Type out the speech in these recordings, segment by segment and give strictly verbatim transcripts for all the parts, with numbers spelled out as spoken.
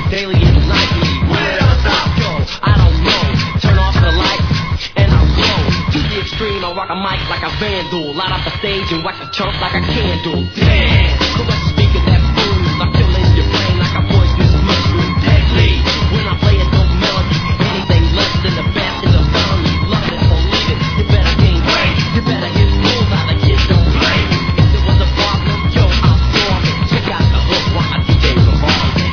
daily and nightly. When it all stop, yo, I don't know. Turn off the lights and I'll glow. To the extreme, I rock a mic like a vandal. Light up the stage and wax a chump like a candle. Damn, correct speaker that booms. I'm killing your brain like a poisonous mushroom. Deadly, when I play a dope melody. Anything less than the best is a felony. Love it or leave it, you better gain weight. You better hit schools out of kids don't play. If there was a problem, yo, I'll storm it. Check out the hook while my D J revolves it.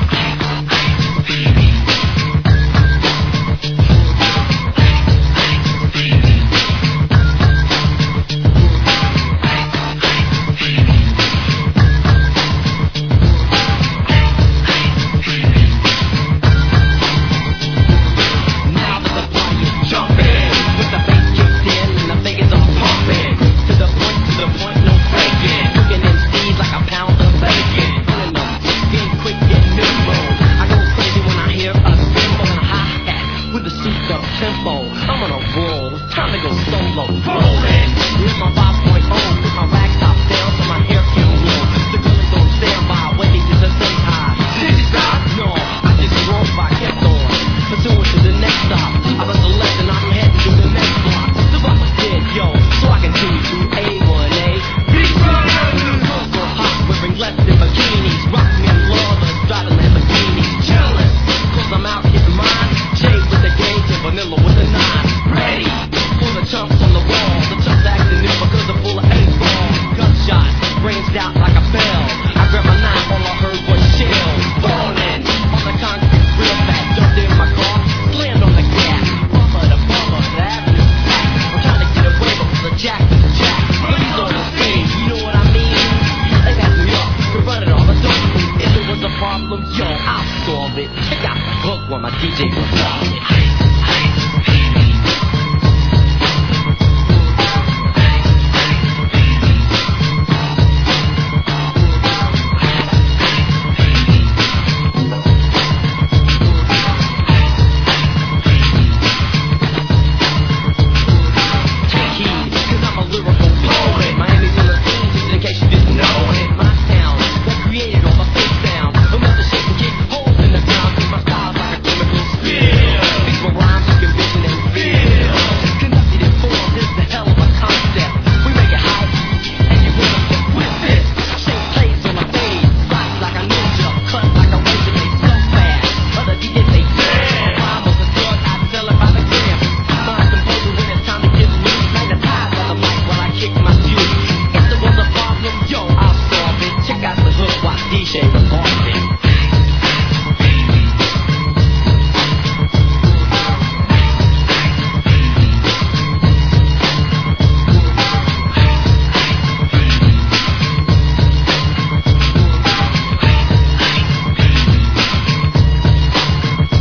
I'm on a roll, it's time to go solo. Rollin', here's my five point oh. Put my rag top down so my hair can blow. The girls don't stand by, waiting to the same high. Did you stop? No, I just rolled by, kept on. Pursuing to the next stop. I was the left and I'm heading to the next block. The block was dead, yo, so I continue to A one A. Big brother, girls go hot, wearing less than bikinis. Rock me and lovers, driving Lamborghinis. Jealous, cause I'm out getting mine. Jay with the gauge and vanilla with the nine. Ready for the chumps on the wall. The chumps acting new because they're full of eight ball. Gunshots ranged out like a bell. I grabbed my knife, all I heard was shells falling on the concrete, real fast. Jumped in my car, slammed on the gas. Bumper to bumper, the avenue packed. I'm trying to get away, but the jack is the jack. Police on the scene, you know what I mean? They got me up to run it all the dope. If it was a problem, yo, I'll solve it. Check out the hook while my D J revolves it.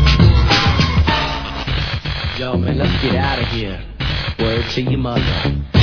Yo, man, let's get out of here. Word to your mother.